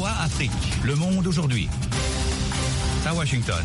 VOA Afrique, le monde aujourd'hui. À Washington.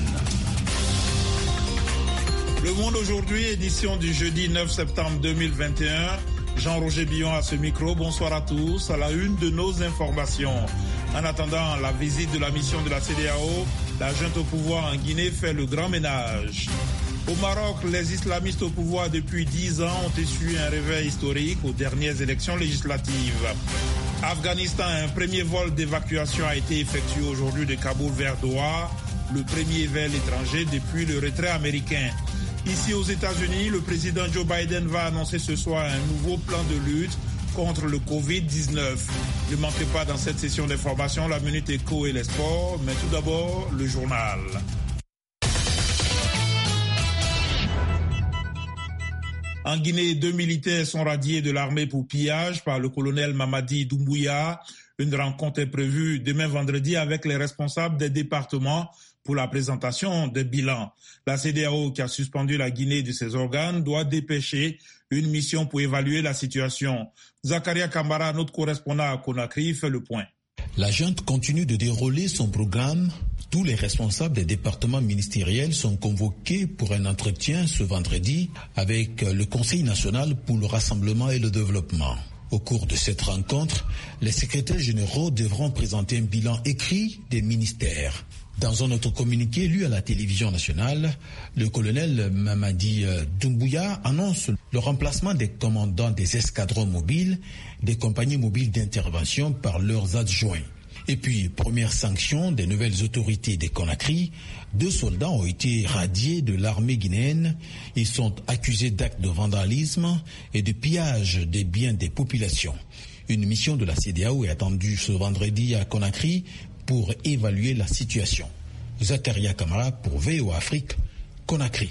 Le monde aujourd'hui, édition du jeudi 9 septembre 2021. Jean-Roger Billon à ce micro. Bonsoir à tous. À la une de nos informations. En attendant la visite de la mission de la CEDEAO, la junte au pouvoir en Guinée fait le grand ménage. Au Maroc, les islamistes au pouvoir depuis 10 ans ont essuyé un réveil historique aux dernières élections législatives. Afghanistan, un premier vol d'évacuation a été effectué aujourd'hui de Kaboul vers Doha, le premier vol étranger depuis le retrait américain. Ici aux États-Unis, le président Joe Biden va annoncer ce soir un nouveau plan de lutte contre le Covid-19. Ne manquez pas dans cette session d'information la Minute Éco et les sports, mais tout d'abord le journal. En Guinée, 2 militaires sont radiés de l'armée pour pillage par le colonel Mamadi Doumbouya. Une rencontre est prévue demain vendredi avec les responsables des départements pour la présentation des bilans. La CEDEAO, qui a suspendu la Guinée de ses organes, doit dépêcher une mission pour évaluer la situation. Zakaria Kambara, notre correspondant à Conakry, fait le point. La junte continue de dérouler son programme. Tous les responsables des départements ministériels sont convoqués pour un entretien ce vendredi avec le Conseil national pour le rassemblement et le développement. Au cours de cette rencontre, les secrétaires généraux devront présenter un bilan écrit des ministères. Dans un autre communiqué lu à la télévision nationale, le colonel Mamadi Doumbouya annonce le remplacement des commandants des escadrons mobiles, des compagnies mobiles d'intervention par leurs adjoints. Et puis, première sanction des nouvelles autorités des Conakry, 2 soldats ont été radiés de l'armée guinéenne. Ils sont accusés d'actes de vandalisme et de pillage des biens des populations. Une mission de la CEDEAO est attendue ce vendredi à Conakry pour évaluer la situation. Zakaria Kamara pour VOA Afrique, Conakry.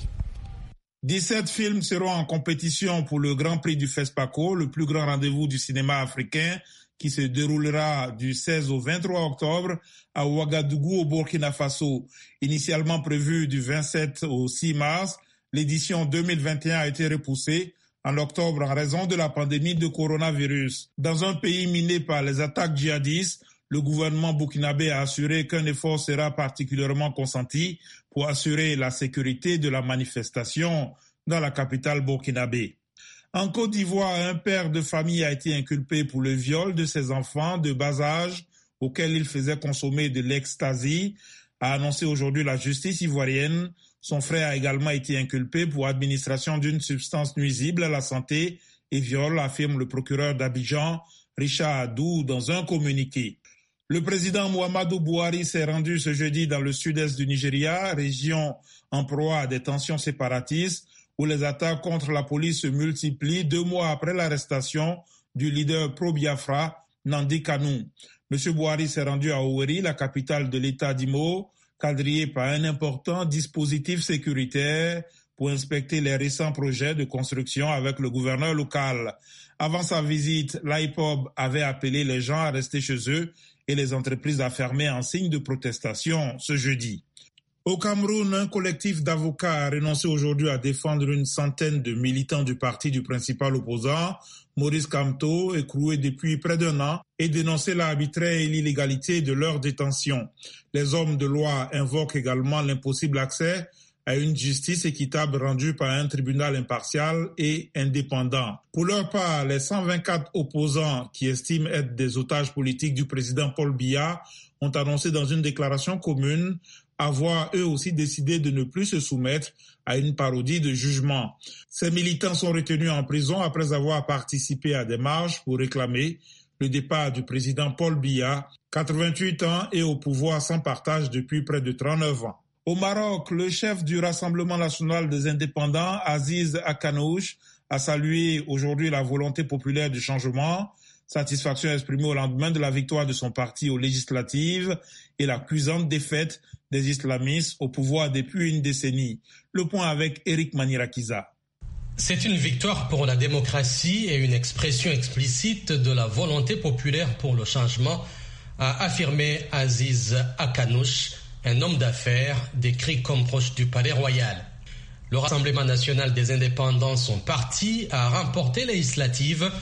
17 films seront en compétition pour le Grand Prix du FESPACO, le plus grand rendez-vous du cinéma africain qui se déroulera du 16 au 23 octobre à Ouagadougou au Burkina Faso. Initialement prévu du 27 au 6 mars, l'édition 2021 a été repoussée en octobre en raison de la pandémie de coronavirus. Dans un pays miné par les attaques djihadistes, le gouvernement burkinabé a assuré qu'un effort sera particulièrement consenti pour assurer la sécurité de la manifestation dans la capitale burkinabé. En Côte d'Ivoire, un père de famille a été inculpé pour le viol de ses enfants de bas âge auxquels il faisait consommer de l'ecstasy, a annoncé aujourd'hui la justice ivoirienne. Son frère a également été inculpé pour administration d'une substance nuisible à la santé et viol, affirme le procureur d'Abidjan, Richard Adou, dans un communiqué. Le président Muhammadu Buhari s'est rendu ce jeudi dans le sud-est du Nigeria, région en proie à des tensions séparatistes, où les attaques contre la police se multiplient 2 mois après l'arrestation du leader pro-Biafra, Nnamdi Kanu. M. Buhari s'est rendu à Owerri, la capitale de l'État d'Imo, quadrillé par un important dispositif sécuritaire pour inspecter les récents projets de construction avec le gouverneur local. Avant sa visite, l'IPOB avait appelé les gens à rester chez eux et les entreprises à fermer en signe de protestation ce jeudi. Au Cameroun, un collectif d'avocats a renoncé aujourd'hui à défendre une centaine de militants du parti du principal opposant, Maurice Kamto, écroué depuis près d'1 an, et dénoncé l'arbitraire et l'illégalité de leur détention. Les hommes de loi invoquent également l'impossible accès à une justice équitable rendue par un tribunal impartial et indépendant. Pour leur part, les 124 opposants qui estiment être des otages politiques du président Paul Biya ont annoncé dans une déclaration commune avoir eux aussi décidé de ne plus se soumettre à une parodie de jugement. Ces militants sont retenus en prison après avoir participé à des marches pour réclamer le départ du président Paul Biya, 88 ans et au pouvoir sans partage depuis près de 39 ans. Au Maroc, le chef du Rassemblement national des indépendants, Aziz Akanouch, a salué aujourd'hui la volonté populaire du changement, satisfaction exprimée au lendemain de la victoire de son parti aux législatives et la cuisante défaite des islamistes au pouvoir depuis une décennie. Le point avec Eric Manirakiza. C'est une victoire pour la démocratie et une expression explicite de la volonté populaire pour le changement, a affirmé Aziz Akanouch, un homme d'affaires décrit comme proche du palais royal. Le Rassemblement national des indépendants, son parti, a remporté les législatives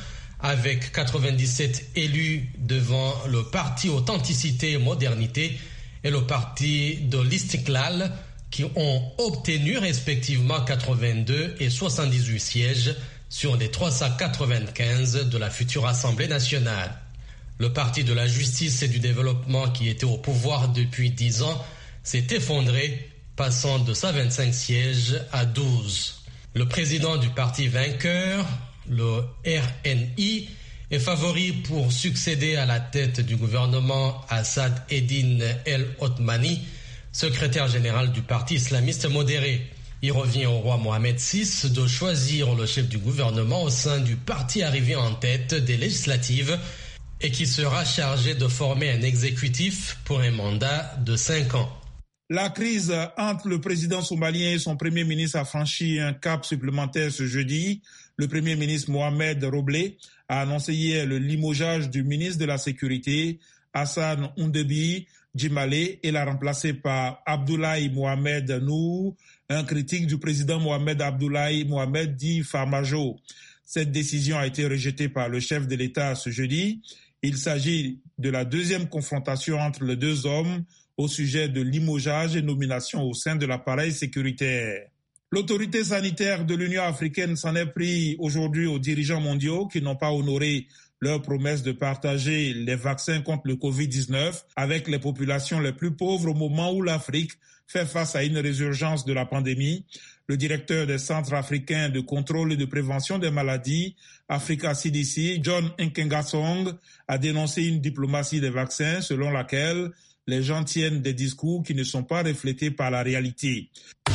avec 97 élus devant le parti Authenticité et Modernité et le parti de l'Istiklal qui ont obtenu respectivement 82 et 78 sièges sur les 395 de la future Assemblée nationale. Le parti de la justice et du développement qui était au pouvoir depuis 10 ans s'est effondré, passant de 125 sièges à 12. Le président du parti vainqueur, le RNI, est favori pour succéder à la tête du gouvernement à Saad Eddine El Othmani, secrétaire général du parti islamiste modéré. Il revient au roi Mohamed VI de choisir le chef du gouvernement au sein du parti arrivé en tête des législatives et qui sera chargé de former un exécutif pour un mandat de 5 ans. La crise entre le président somalien et son premier ministre a franchi un cap supplémentaire ce jeudi. Le premier ministre Mohamed Roble a annoncé hier le limogeage du ministre de la Sécurité, Hassan Oundebi Djimale, et l'a remplacé par Abdoulaye Mohamed Nour, un critique du président Mohamed Abdoulaye Mohamed dit Farmajo. Cette décision a été rejetée par le chef de l'État ce jeudi. Il s'agit de la deuxième confrontation entre les deux hommes au sujet de limogeage et nomination au sein de l'appareil sécuritaire. L'autorité sanitaire de l'Union africaine s'en est pris aujourd'hui aux dirigeants mondiaux qui n'ont pas honoré leur promesse de partager les vaccins contre le Covid-19 avec les populations les plus pauvres au moment où l'Afrique fait face à une résurgence de la pandémie. Le directeur des centres africains de contrôle et de prévention des maladies, Africa CDC, John Nkengasong, a dénoncé une diplomatie des vaccins selon laquelle les gens tiennent des discours qui ne sont pas reflétés par la réalité.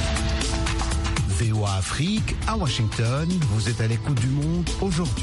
VOA Afrique, à Washington, vous êtes à l'écoute du monde aujourd'hui.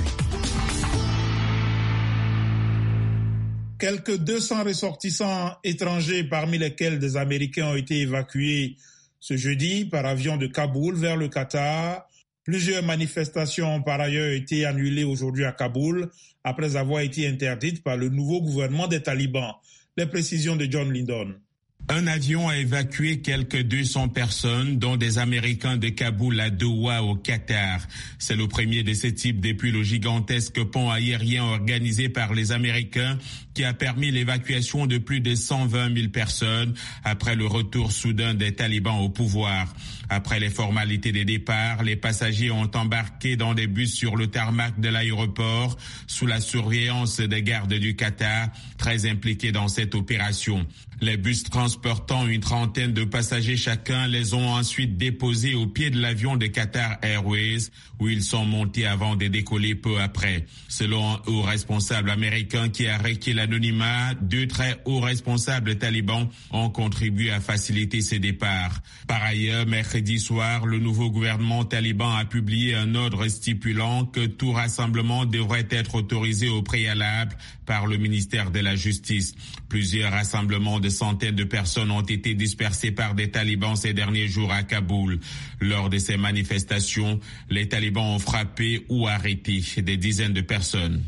Quelques 200 ressortissants étrangers, parmi lesquels des Américains, ont été évacués ce jeudi par avion de Kaboul vers le Qatar. Plusieurs manifestations ont par ailleurs été annulées aujourd'hui à Kaboul après avoir été interdites par le nouveau gouvernement des talibans. Les précisions de John Lindon. Un avion a évacué quelques 200 personnes, dont des Américains de Kaboul à Doha au Qatar. C'est le premier de ce type depuis le gigantesque pont aérien organisé par les Américains qui a permis l'évacuation de plus de 120 000 personnes après le retour soudain des talibans au pouvoir. Après les formalités de départ, les passagers ont embarqué dans des bus sur le tarmac de l'aéroport sous la surveillance des gardes du Qatar, très impliqués dans cette opération. Les bus transportant une trentaine de passagers chacun les ont ensuite déposés au pied de l'avion de Qatar Airways où ils sont montés avant de décoller peu après. Selon un haut responsable américain qui a requis l'anonymat, 2 très hauts responsables talibans ont contribué à faciliter ces départs. Par ailleurs, mercredi soir, le nouveau gouvernement taliban a publié un ordre stipulant que tout rassemblement devrait être autorisé au préalable par le ministère de la Justice. Plusieurs rassemblements de centaines de personnes ont été dispersées par des talibans ces derniers jours à Kaboul. Lors de ces manifestations, les talibans ont frappé ou arrêté des dizaines de personnes.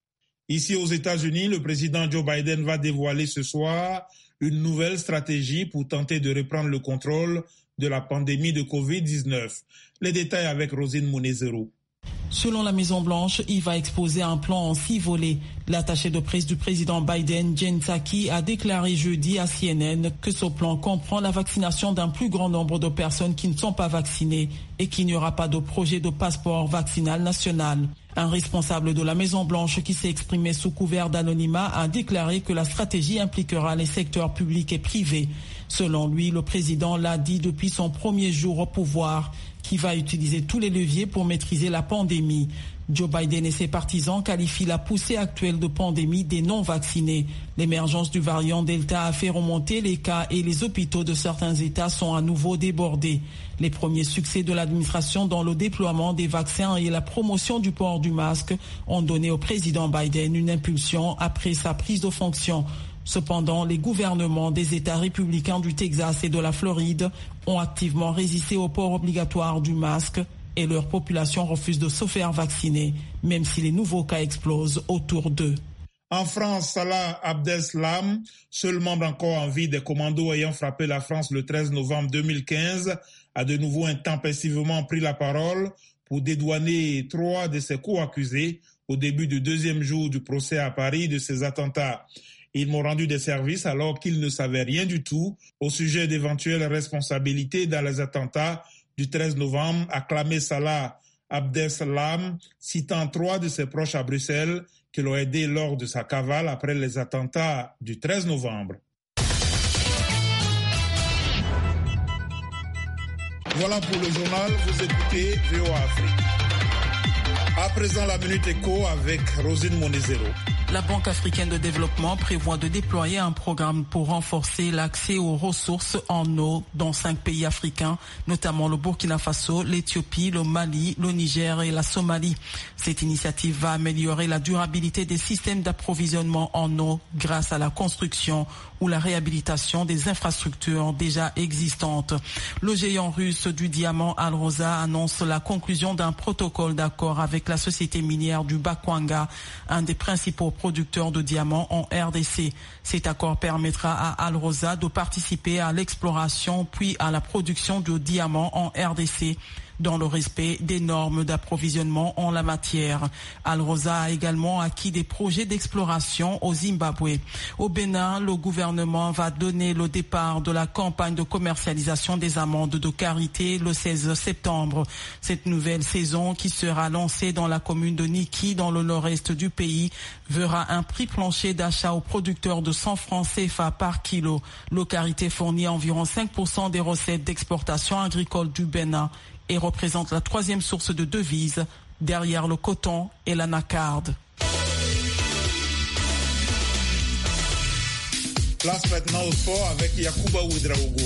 Ici aux États-Unis, le président Joe Biden va dévoiler ce soir une nouvelle stratégie pour tenter de reprendre le contrôle de la pandémie de Covid-19. Les détails avec Rosine Mounezero. Selon la Maison-Blanche, il va exposer un plan en 6 volets. L'attaché de presse du président Biden, Jen Psaki, a déclaré jeudi à CNN que ce plan comprend la vaccination d'un plus grand nombre de personnes qui ne sont pas vaccinées et qu'il n'y aura pas de projet de passeport vaccinal national. Un responsable de la Maison-Blanche qui s'est exprimé sous couvert d'anonymat a déclaré que la stratégie impliquera les secteurs publics et privés. Selon lui, le président l'a dit depuis son premier jour au pouvoir, qui va utiliser tous les leviers pour maîtriser la pandémie. Joe Biden et ses partisans qualifient la poussée actuelle de pandémie des non-vaccinés. L'émergence du variant Delta a fait remonter les cas et les hôpitaux de certains États sont à nouveau débordés. Les premiers succès de l'administration dans le déploiement des vaccins et la promotion du port du masque ont donné au président Biden une impulsion après sa prise de fonction. Cependant, les gouvernements des États républicains du Texas et de la Floride ont activement résisté au port obligatoire du masque et leur population refuse de se faire vacciner, même si les nouveaux cas explosent autour d'eux. En France, Salah Abdeslam, seul membre encore en vie des commandos ayant frappé la France le 13 novembre 2015, a de nouveau intempestivement pris la parole pour dédouaner 3 de ses co-accusés au début du deuxième jour du procès à Paris de ces attentats. Ils m'ont rendu des services alors qu'ils ne savaient rien du tout au sujet d'éventuelles responsabilités dans les attentats du 13 novembre, a clamé Salah Abdeslam, citant 3 de ses proches à Bruxelles qui l'ont aidé lors de sa cavale après les attentats du 13 novembre. Voilà pour le journal, vous écoutez VOA Afrique. À présent, la Minute Éco avec Rosine Monezero. La Banque africaine de développement prévoit de déployer un programme pour renforcer l'accès aux ressources en eau dans 5 pays africains, notamment le Burkina Faso, l'Éthiopie, le Mali, le Niger et la Somalie. Cette initiative va améliorer la durabilité des systèmes d'approvisionnement en eau grâce à la construction ou la réhabilitation des infrastructures déjà existantes. Le géant russe du diamant Alrosa annonce la conclusion d'un protocole d'accord avec la société minière du Bakwanga, un des principaux producteurs de diamants en RDC. Cet accord permettra à Alrosa de participer à l'exploration puis à la production de diamants en RDC dans le respect des normes d'approvisionnement en la matière. Alrosa a également acquis des projets d'exploration au Zimbabwe. Au Bénin, le gouvernement va donner le départ de la campagne de commercialisation des amandes de karité le 16 septembre. Cette nouvelle saison, qui sera lancée dans la commune de Niki, dans le nord-est du pays, verra un prix plancher d'achat aux producteurs de 100 francs CFA par kilo. Le karité fournit environ 5% des recettes d'exportation agricole du Bénin et représente la 3e source de devises derrière le coton et l'anacarde. Place maintenant au sport avec Yacouba Ouedraogo.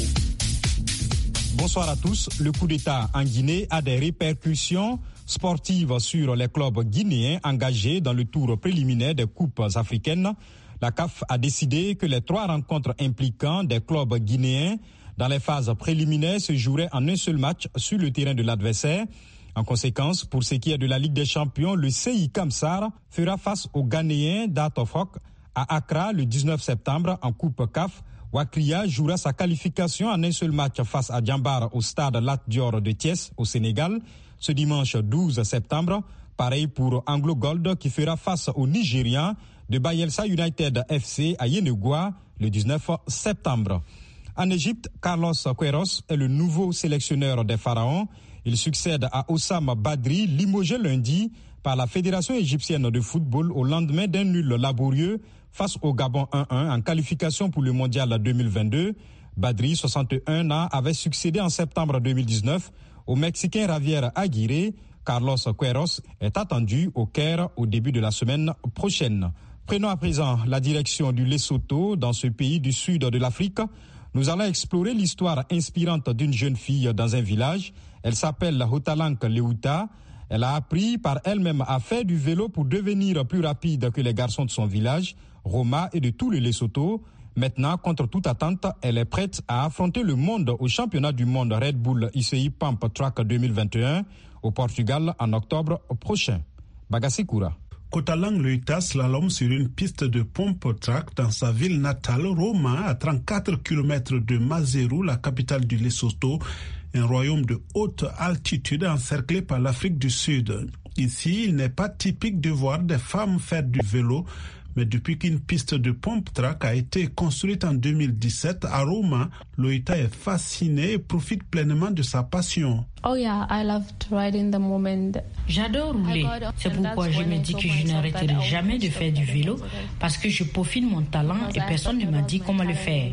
Bonsoir à tous. Le coup d'État en Guinée a des répercussions sportives sur les clubs guinéens engagés dans le tour préliminaire des coupes africaines. La CAF a décidé que les 3 rencontres impliquant des clubs guinéens dans les phases préliminaires se joueraient en un seul match sur le terrain de l'adversaire. En conséquence, pour ce qui est de la Ligue des Champions, le CI Kamsar fera face aux Ghanéens d'Atofok à Accra le 19 septembre en Coupe CAF. Wakria jouera sa qualification en un seul match face à Djambar au stade Lat Dior de Thiès au Sénégal ce dimanche 12 septembre. Pareil pour Anglo Gold qui fera face aux Nigérians de Bayelsa United FC à Yenagoa le 19 septembre. En Égypte, Carlos Queiroz est le nouveau sélectionneur des Pharaons. Il succède à Oussama Badri, limogé lundi par la Fédération égyptienne de football au lendemain d'un nul laborieux face au Gabon 1-1 en qualification pour le Mondial 2022. Badri, 61 ans, avait succédé en septembre 2019 au Mexicain Javier Aguirre. Carlos Queiroz est attendu au Caire au début de la semaine prochaine. Prenons à présent la direction du Lesotho, dans ce pays du sud de l'Afrique. Nous allons explorer l'histoire inspirante d'une jeune fille dans un village. Elle s'appelle Hotalank Leuta. Elle a appris par elle-même à faire du vélo pour devenir plus rapide que les garçons de son village, Roma et de tout le Lesotho. Maintenant, contre toute attente, elle est prête à affronter le monde au championnat du monde Red Bull UCI Pump Track 2021 au Portugal en octobre prochain. Bagassi Koura. Hotalank Leuta slalom sur une piste de pump track dans sa ville natale, Roma, à 34 km de Maseru, la capitale du Lesotho, un royaume de haute altitude encerclé par l'Afrique du Sud. Ici, il n'est pas typique de voir des femmes faire du vélo, mais depuis qu'une piste de pump track a été construite en 2017 à Roma, Leuta est fascinée et profite pleinement de sa passion. J'adore rouler. C'est pourquoi je me dis que je n'arrêterai jamais de faire du vélo parce que je peaufine mon talent et personne ne m'a dit comment le faire.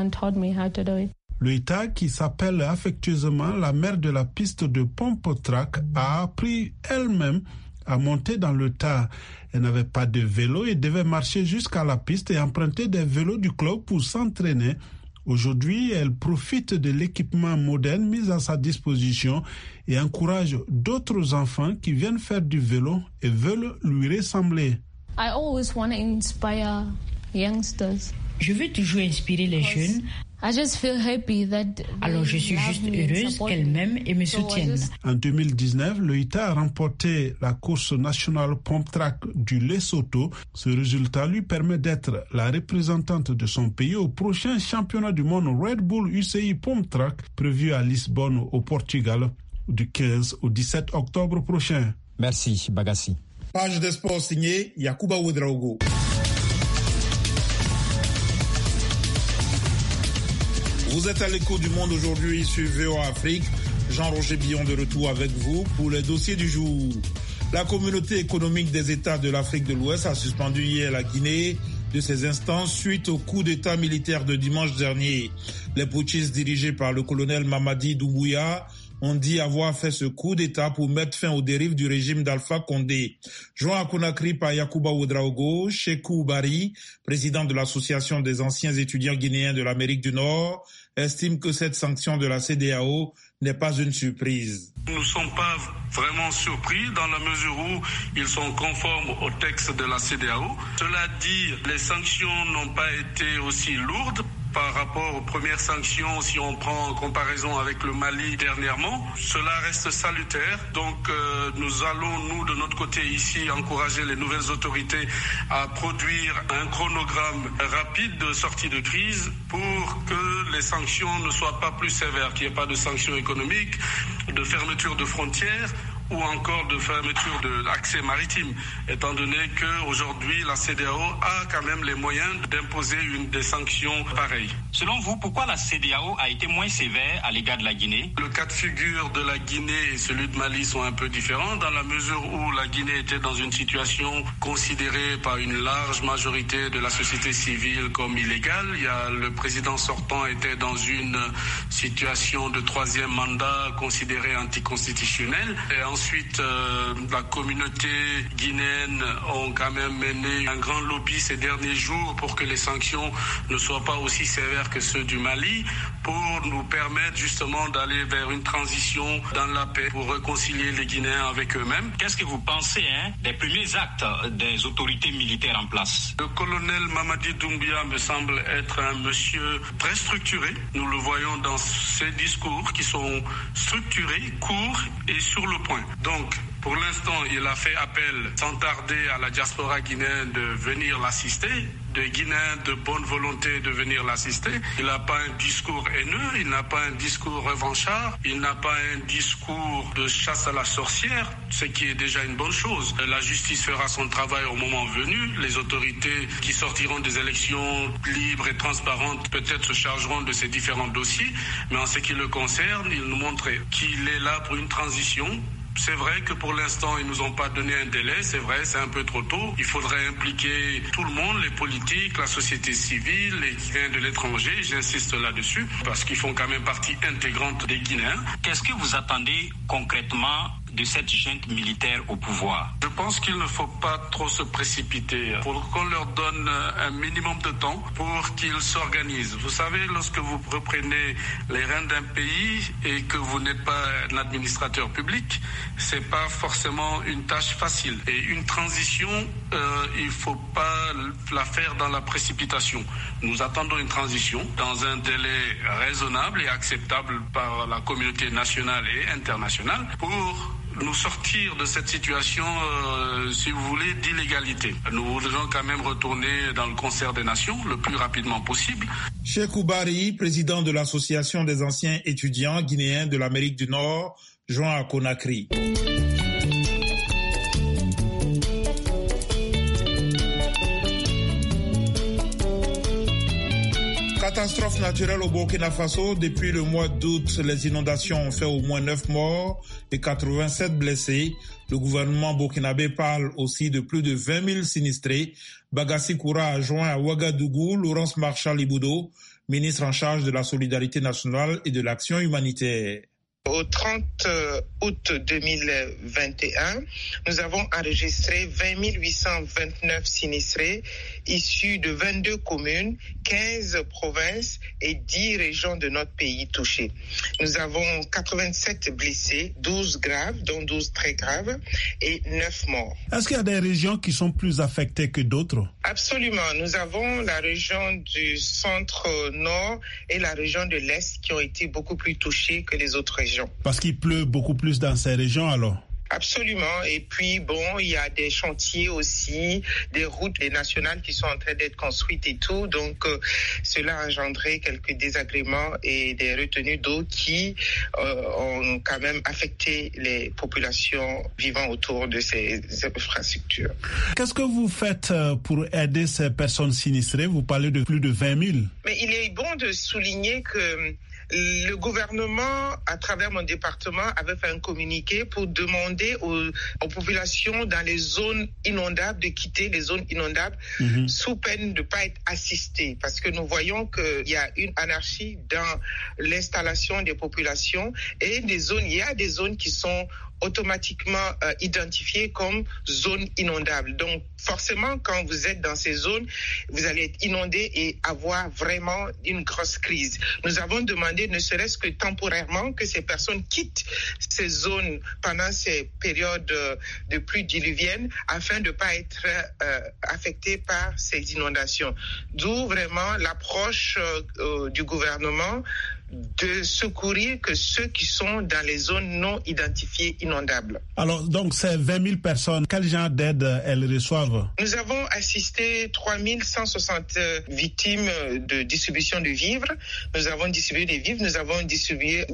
Leuta, qui s'appelle affectueusement la mère de la piste de pump track, a appris elle-même à monter dans le tas. Elle n'avait pas de vélo et devait marcher jusqu'à la piste et emprunter des vélos du club pour s'entraîner. Aujourd'hui, elle profite de l'équipement moderne mis à sa disposition et encourage d'autres enfants qui viennent faire du vélo et veulent lui ressembler. Je veux toujours inspirer les jeunes. Alors je suis juste heureuse qu'elle m'aime et me soutienne. En 2019, Leuta a remporté la course nationale Pump Track du Lesotho. Ce résultat lui permet d'être la représentante de son pays au prochain championnat du monde Red Bull UCI Pump Track prévu à Lisbonne au Portugal du 15 au 17 octobre prochain. Merci Bagassi. Page des sports signée Yacouba Ouedraogo. Vous êtes à l'écho du monde aujourd'hui sur VOA Afrique. Jean-Roger Billon de retour avec vous pour les dossiers du jour. La communauté économique des États de l'Afrique de l'Ouest a suspendu hier la Guinée de ses instances suite au coup d'État militaire de dimanche dernier. Les putschistes dirigés par le colonel Mamadi Doumbouya ont dit avoir fait ce coup d'État pour mettre fin aux dérives du régime d'Alpha Condé. Joint à Conakry par Yacouba Ouedraogo, Chekou Bari, président de l'Association des anciens étudiants guinéens de l'Amérique du Nord, estime que cette sanction de la CEDEAO n'est pas une surprise. Nous ne sommes pas vraiment surpris dans la mesure où ils sont conformes au texte de la CEDEAO. Cela dit, les sanctions n'ont pas été aussi lourdes par rapport aux premières sanctions, si on prend en comparaison avec le Mali dernièrement. Cela reste salutaire. Donc nous allons, nous, de notre côté ici, encourager les nouvelles autorités à produire un chronogramme rapide de sortie de crise pour que les sanctions ne soient pas plus sévères, qu'il n'y ait pas de sanctions économiques, de fermeture de frontières ou encore de fermeture de l'accès maritime, étant donné qu'aujourd'hui la CEDEAO a quand même les moyens d'imposer des sanctions pareilles. Selon vous, pourquoi la CEDEAO a été moins sévère à l'égard de la Guinée? Le cas de figure de la Guinée et celui de Mali sont un peu différents dans la mesure où la Guinée était dans une situation considérée par une large majorité de la société civile comme illégale. Le président sortant était dans une situation de troisième mandat considérée anticonstitutionnelle. Et ensuite, la communauté guinéenne a quand même mené un grand lobby ces derniers jours pour que les sanctions ne soient pas aussi sévères que ceux du Mali, pour nous permettre justement d'aller vers une transition dans la paix, pour réconcilier les Guinéens avec eux-mêmes. Qu'est-ce que vous pensez des premiers actes des autorités militaires en place? Le colonel Mamadi Doumbouya me semble être un monsieur très structuré. Nous le voyons dans ses discours qui sont structurés, courts et sur le point. Donc, pour l'instant, il a fait appel sans tarder à la diaspora guinéenne de venir l'assister, des Guinéens de bonne volonté de venir l'assister. Il n'a pas un discours haineux, il n'a pas un discours revanchard, il n'a pas un discours de chasse à la sorcière, ce qui est déjà une bonne chose. La justice fera son travail au moment venu. Les autorités qui sortiront des élections libres et transparentes peut-être se chargeront de ces différents dossiers, mais en ce qui le concerne, il nous montre qu'il est là pour une transition. C'est vrai que pour l'instant, ils nous ont pas donné un délai, c'est vrai, c'est un peu trop tôt. Il faudrait impliquer tout le monde, les politiques, la société civile, les Guinéens de l'étranger, j'insiste là-dessus, parce qu'ils font quand même partie intégrante des Guinéens. Qu'est-ce que vous attendez concrètement de cette junte militaire au pouvoir? Je pense qu'il ne faut pas trop se précipiter. Il faut qu'on leur donne un minimum de temps pour qu'ils s'organisent. Vous savez, lorsque vous reprenez les rênes d'un pays et que vous n'êtes pas un administrateur public, c'est pas forcément une tâche facile. Et une transition, il faut pas la faire dans la précipitation. Nous attendons une transition dans un délai raisonnable et acceptable par la communauté nationale et internationale pour nous sortir de cette situation, si vous voulez, d'illégalité. Nous voudrions quand même retourner dans le concert des nations le plus rapidement possible. Chekou Bari, président de l'Association des anciens étudiants guinéens de l'Amérique du Nord, joint à Conakry. Catastrophe naturelle au Burkina Faso. Depuis le mois d'août, les inondations ont fait au moins 9 morts et 87 blessés. Le gouvernement burkinabé parle aussi de plus de 20 000 sinistrés. Bagassi Koura a joint à Ouagadougou Laurence Marchal-Iboudo, ministre en charge de la solidarité nationale et de l'action humanitaire. Au 30 août 2021, nous avons enregistré 20 829 sinistrés issus de 22 communes, 15 provinces et 10 régions de notre pays touchées. Nous avons 87 blessés, 12 graves, dont 12 très graves, et 9 morts. Est-ce qu'il y a des régions qui sont plus affectées que d'autres? Absolument. Nous avons la région du centre-nord et la région de l'Est qui ont été beaucoup plus touchées que les autres régions. Parce qu'il pleut beaucoup plus dans ces régions alors? Absolument. Et puis, il y a des chantiers aussi, des routes nationales qui sont en train d'être construites et tout. Donc, cela a engendré quelques désagréments et des retenues d'eau qui ont quand même affecté les populations vivant autour de ces infrastructures. Qu'est-ce que vous faites pour aider ces personnes sinistrées? Vous parlez de plus de 20 000. Mais il est bon de souligner que le gouvernement, à travers mon département, avait fait un communiqué pour demander aux populations dans les zones inondables de quitter les zones inondables sous peine de ne pas être assistées. Parce que nous voyons qu'il y a une anarchie dans l'installation des populations et il y a des zones qui sont automatiquement identifiées comme zones inondables. Donc, forcément, quand vous êtes dans ces zones, vous allez être inondé et avoir vraiment une grosse crise. Nous avons demandé, ne serait-ce que temporairement, que ces personnes quittent ces zones pendant ces périodes de pluie diluvienne afin de ne pas être affectées par ces inondations. D'où vraiment l'approche du gouvernement de secourir que ceux qui sont dans les zones non identifiées inondables. Alors, donc, ces 20 000 personnes, quel genre d'aide elles reçoivent? Nous avons assisté 3160 victimes de distribution de vivres. Nous avons distribué des vivres. Nous avons distribué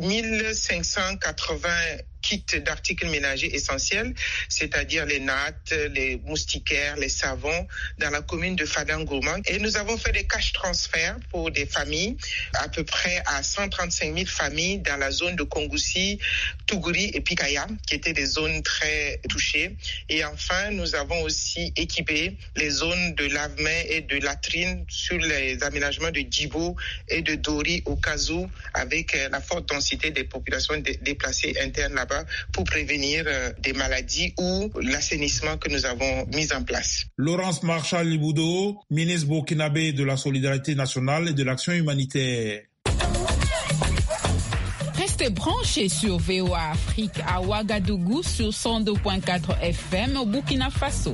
1580 kits d'articles ménagers essentiels, c'est-à-dire les nattes, les moustiquaires, les savons, dans la commune de Fadangoma. Et nous avons fait des cash transferts pour des familles, à peu près à 135 000 familles dans la zone de Kongoussi, Tougouri et Pikaya, qui étaient des zones très touchées. Et enfin, nous avons aussi équipé les zones de lave-mains et de latrines sur les aménagements de Djibo et de Dori au Kazou, avec la forte densité des populations déplacées internes là-bas, pour prévenir des maladies ou l'assainissement que nous avons mis en place. Laurence Marchal-Liboudo, ministre burkinabé de la Solidarité nationale et de l'Action humanitaire. Restez branchés sur VOA Afrique à Ouagadougou sur 102.4 FM au Burkina Faso.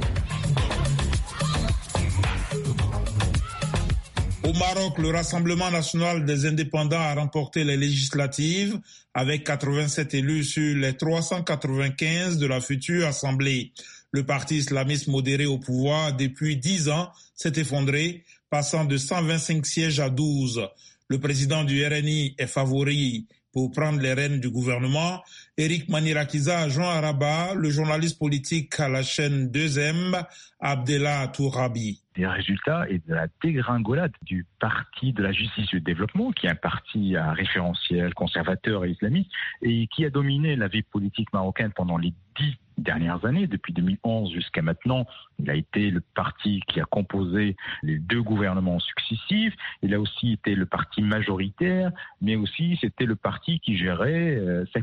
Au Maroc, le Rassemblement national des indépendants a remporté les législatives avec 87 élus sur les 395 de la future Assemblée. Le parti islamiste modéré au pouvoir depuis 10 ans s'est effondré, passant de 125 sièges à 12. Le président du RNI est favori pour prendre les rênes du gouvernement. Eric Manirakiza a joint à Rabat le journaliste politique à la chaîne 2M, Abdellah Tourabi. Des résultats et de la dégringolade du Parti de la justice et du développement, qui est un parti à référentiel conservateur et islamiste, et qui a dominé la vie politique marocaine pendant les 10 dernières années, depuis 2011 jusqu'à maintenant. Il a été le parti qui a composé les 2 gouvernements successifs. Il a aussi été le parti majoritaire, mais aussi c'était le parti qui gérait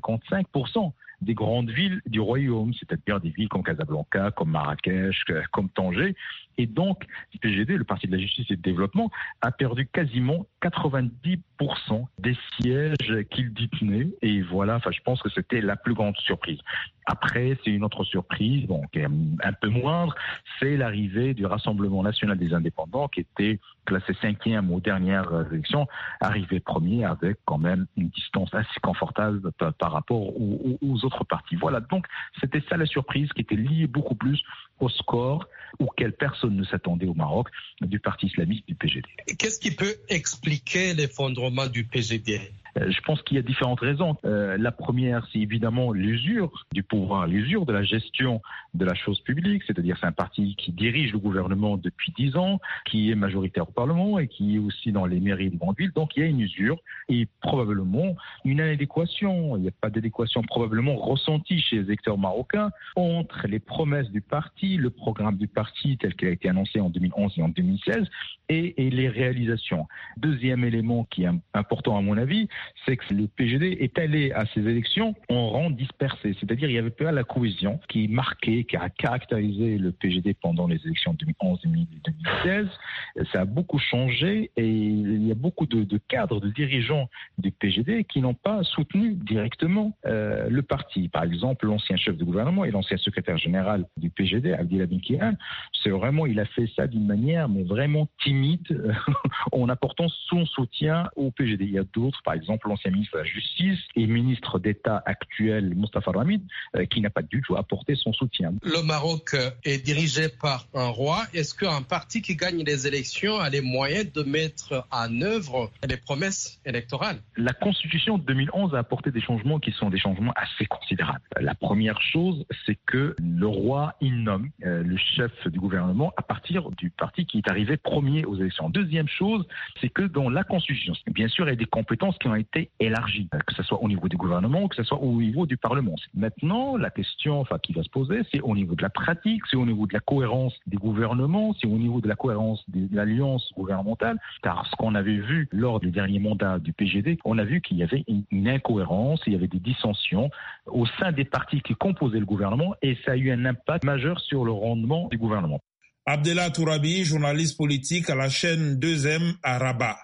55% des grandes villes du royaume, c'est-à-dire des villes comme Casablanca, comme Marrakech, comme Tanger. Et donc, le PGD, le Parti de la Justice et du Développement, a perdu quasiment 90% des sièges qu'il détenait. Et voilà, je pense que c'était la plus grande surprise. Après, c'est une autre surprise, qui est un peu moindre, c'est l'arrivée du Rassemblement national des indépendants, qui était classé 5e aux dernières élections, arrivé premier avec quand même une distance assez confortable par rapport aux autres partis. Voilà, donc c'était ça la surprise, qui était liée beaucoup plus au score auquel personne ne s'attendait au Maroc du parti islamiste du PGD. Qu'est-ce qui peut expliquer l'effondrement du PGD ? Je pense qu'il y a différentes raisons. La première, c'est évidemment l'usure du pouvoir, l'usure de la gestion de la chose publique, c'est-à-dire c'est un parti qui dirige le gouvernement depuis 10 ans, qui est majoritaire au Parlement et qui est aussi dans les mairies de grandes villes. Donc il y a une usure et probablement une inadéquation, il n'y a pas d'adéquation probablement ressentie chez les électeurs marocains entre les promesses du parti, le programme du parti tel qu'il a été annoncé en 2011 et en 2016 et les réalisations. Deuxième élément qui est important à mon avis, c'est que le PGD est allé à ces élections en rang dispersé, c'est-à-dire il n'y avait pas la cohésion qui marquait, qui a caractérisé le PGD pendant les élections de 2011 et 2016. Ça a beaucoup changé et il y a beaucoup de cadres, de dirigeants du PGD qui n'ont pas soutenu directement le parti. Par exemple, l'ancien chef de gouvernement et l'ancien secrétaire général du PGD, Abdellah Benkian, c'est vraiment, il a fait ça d'une manière mais vraiment timide en apportant son soutien au PGD. Il y a d'autres, par exemple, exemple l'ancien ministre de la Justice et ministre d'État actuel, Mostafa Ramid, qui n'a pas du tout apporté son soutien. Le Maroc est dirigé par un roi. Est-ce qu'un parti qui gagne les élections a les moyens de mettre en œuvre les promesses électorales? La Constitution de 2011 a apporté des changements qui sont des changements assez considérables. La première chose, c'est que le roi, il nomme le chef du gouvernement à partir du parti qui est arrivé premier aux élections. Deuxième chose, c'est que dans la Constitution, bien sûr, il y a des compétences qui ont été élargies, que ce soit au niveau du gouvernement ou que ce soit au niveau du Parlement. Maintenant, la question qui va se poser, c'est au niveau de la pratique, c'est au niveau de la cohérence des gouvernements, c'est au niveau de la cohérence de l'alliance gouvernementale. Car ce qu'on avait vu lors du dernier mandat du PGD, on a vu qu'il y avait une incohérence, il y avait des dissensions au sein des partis qui composaient le gouvernement et ça a eu un impact majeur sur le rendement du gouvernement. Abdellah Tourabi, journaliste politique à la chaîne 2M à Rabat.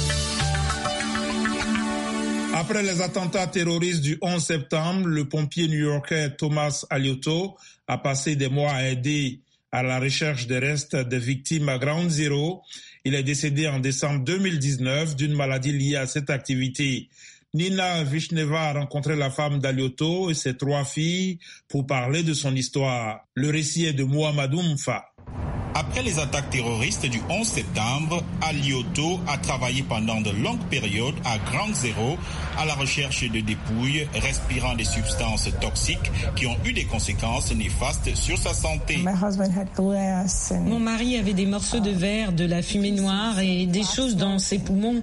Après les attentats terroristes du 11 septembre, le pompier new-yorkais Thomas Alioto a passé des mois à aider à la recherche des restes des victimes à Ground Zero. Il est décédé en décembre 2019 d'une maladie liée à cette activité. Nina Vishneva a rencontré la femme d'Alioto et ses 3 filles pour parler de son histoire. Le récit est de Mohamedou Mfa. Après les attaques terroristes du 11 septembre, Alioto a travaillé pendant de longues périodes à Ground Zero à la recherche de dépouilles respirant des substances toxiques qui ont eu des conséquences néfastes sur sa santé. Mon mari avait des morceaux de verre, de la fumée noire et des choses dans ses poumons.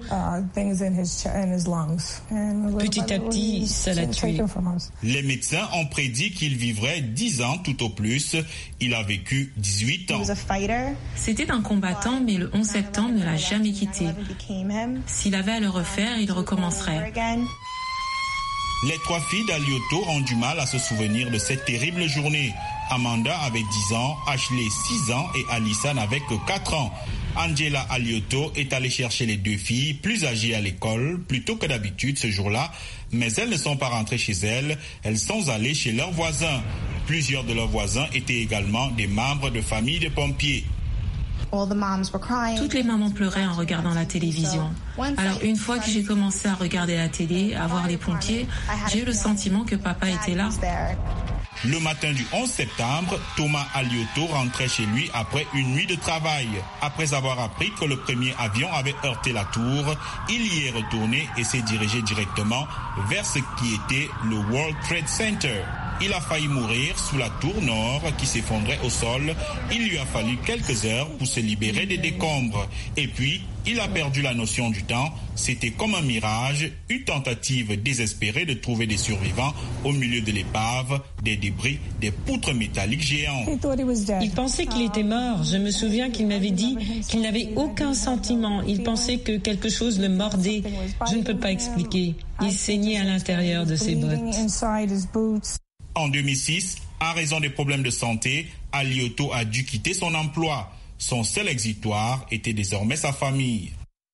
Petit à petit, ça l'a tué. Les médecins ont prédit qu'il vivrait 10 ans tout au plus. Il a vécu 18 ans. C'était un combattant, mais le 11 septembre ne l'a jamais quitté. S'il avait à le refaire, il recommencerait. Les 3 filles d'Alioto ont du mal à se souvenir de cette terrible journée. Amanda avait 10 ans, Ashley 6 ans et Alyssa n'avait que 4 ans. Angela Alioto est allée chercher les 2 filles plus âgées à l'école, plus tôt que d'habitude ce jour-là, mais elles ne sont pas rentrées chez elles sont allées chez leurs voisins. Plusieurs de leurs voisins étaient également des membres de familles de pompiers. Toutes les mamans pleuraient en regardant la télévision. Alors une fois que j'ai commencé à regarder la télé, à voir les pompiers, j'ai eu le sentiment que papa était là. Le matin du 11 septembre, Thomas Alioto rentrait chez lui après une nuit de travail. Après avoir appris que le premier avion avait heurté la tour, il y est retourné et s'est dirigé directement vers ce qui était le World Trade Center. Il a failli mourir sous la tour nord qui s'effondrait au sol. Il lui a fallu quelques heures pour se libérer des décombres. Et puis, il a perdu la notion du temps. C'était comme un mirage, une tentative désespérée de trouver des survivants au milieu de l'épave, des débris, des poutres métalliques géantes. Il pensait qu'il était mort. Je me souviens qu'il m'avait dit qu'il n'avait aucun sentiment. Il pensait que quelque chose le mordait. Je ne peux pas expliquer. Il saignait à l'intérieur de ses bottes. En 2006, à raison des problèmes de santé, Alioto a dû quitter son emploi. Son seul exitoire était désormais sa famille.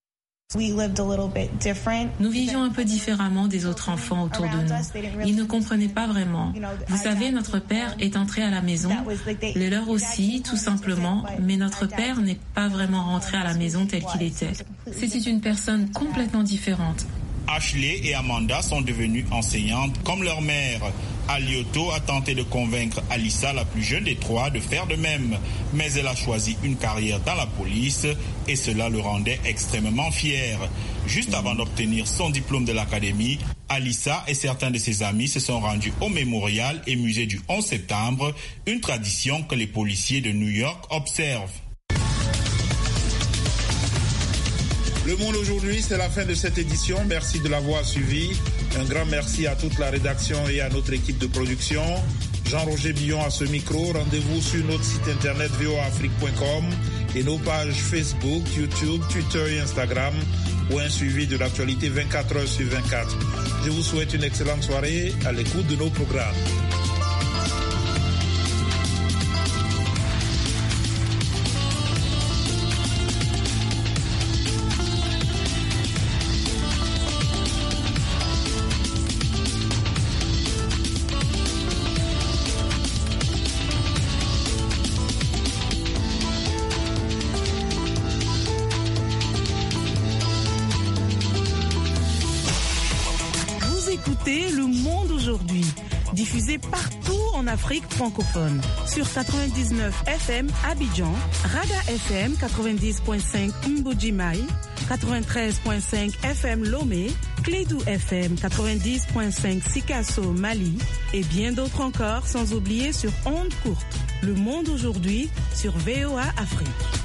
Nous vivions un peu différemment des autres enfants autour de nous. Ils ne comprenaient pas vraiment. Vous savez, notre père est entré à la maison, le leur aussi, tout simplement, mais notre père n'est pas vraiment rentré à la maison tel qu'il était. C'était une personne complètement différente. Ashley et Amanda sont devenues enseignantes comme leur mère. Alioto a tenté de convaincre Alyssa, la plus jeune des 3, de faire de même. Mais elle a choisi une carrière dans la police et cela le rendait extrêmement fier. Juste avant d'obtenir son diplôme de l'académie, Alyssa et certains de ses amis se sont rendus au mémorial et musée du 11 septembre, une tradition que les policiers de New York observent. Le Monde aujourd'hui, c'est la fin de cette édition. Merci de l'avoir suivi. Un grand merci à toute la rédaction et à notre équipe de production. Jean-Roger Billon à ce micro. Rendez-vous sur notre site internet voaafrique.com et nos pages Facebook, YouTube, Twitter et Instagram pour un suivi de l'actualité 24 heures sur 24. Je vous souhaite une excellente soirée à l'écoute de nos programmes. écoutez Le Monde aujourd'hui, diffusé partout en Afrique francophone, sur 99 FM Abidjan, Rada FM 90.5 Mbujimai, 93.5 FM Lomé, Clédou FM 90.5 Sikasso Mali et bien d'autres encore, sans oublier sur ondes courtes. Le Monde aujourd'hui sur VOA Afrique.